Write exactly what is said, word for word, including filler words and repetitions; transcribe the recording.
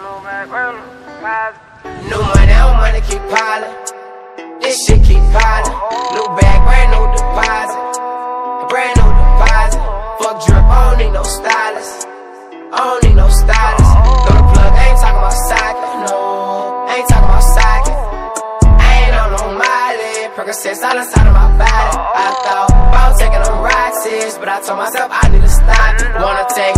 New money, old money keep piling. This shit keep piling. New bag, brand new deposit. Brand new deposit. Fuck drip, I don't need no stylist. I don't need no stylist. Go to plug, I ain't talking about socket. No, I ain't talking about socket. I ain't on no mileage. Percocets all inside of my body. I thought about taking them rides, but I told myself I need to stop. Wanna take